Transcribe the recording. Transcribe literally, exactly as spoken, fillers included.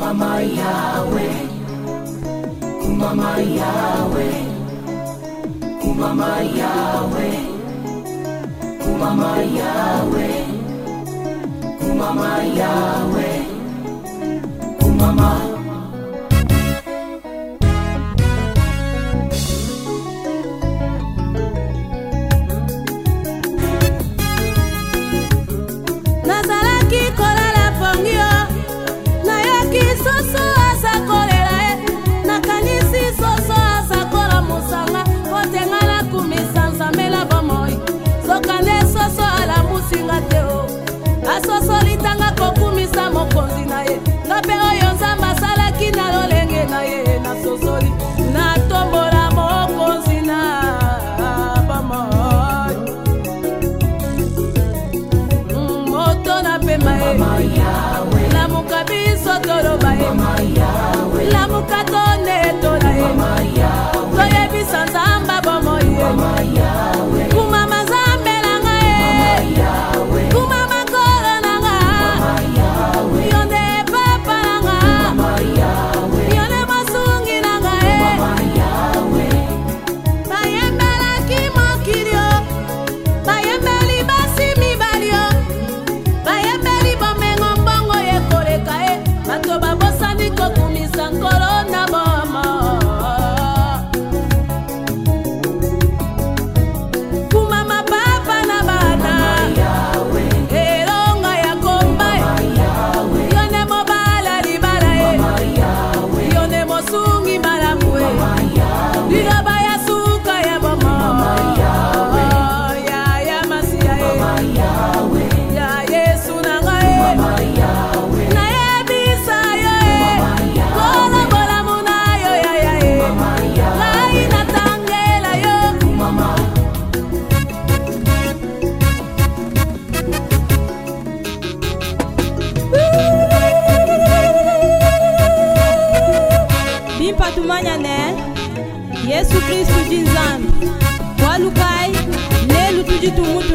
Kumama Yahweh, Kumama Yahweh, Kumama Yahweh, Kumama Yahweh, Kumama Yahweh, Kumama. Nazalaki kolala pongio, nayaki soso asakolela e, nakanisi soso asakola musanga, potenga na kumisa nzamela bomoi, sokane soso ala musinga teo, asoso litanga kokumisa mokonzi na ye, nape oyo nzamba salaki na lolenge na ye, na sosoli, na tombola mokonzi na bomoi. Moto na pema e, la muka biso toloba e, la muka tone tola e, toye bisa nzamba bomo e, kumama zambe langa e, kumama kolo nanga, yonde papa nanga, yonde masungi nanga e, bayembela kimokilio, bayembeli basi mibalio, bayembeli bomengo mbongo ye koleka e, bato babosani kokumisa nkolo na bomo. Kumama papa na bana, elonga ya komba e, yone mobala libala e, yone mosungi malamu e, liloba ya suka ya bomo, ya ya masia e, ya Yesu nanga e, na yebisa yo e, kola bola muna yo ya ya e, lai na tangela yo. Bimpa tumanya ne Yesu Kristu jinzambi walukai nelu tujitu